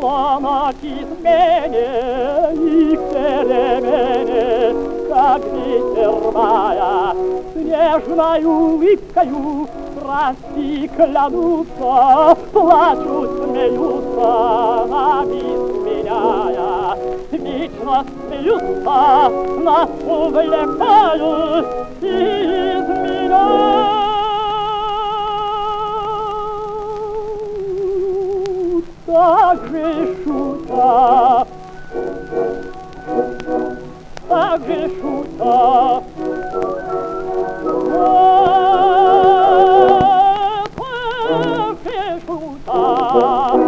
Помоги смене их перемене, как ветер мая, снежною улыбкою страсти клянутся, плачут, смеются, обесменяя. Вечно смеются, нас увлекают и изменяют. Так же шутя, так же шутя, так же шутя.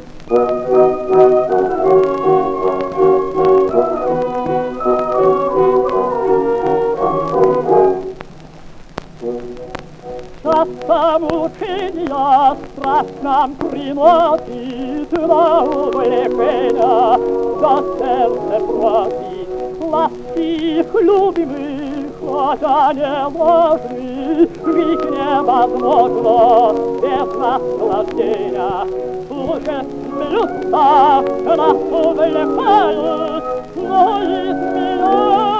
Часто мучения страсть нам приносит на увлечения, до сердца просит ласки любимых, хотя не ложны, жить невозможно без наслаждения. Слушай, смеются, нас увлекают, но изменяют.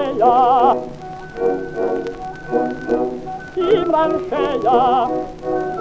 Им раньше я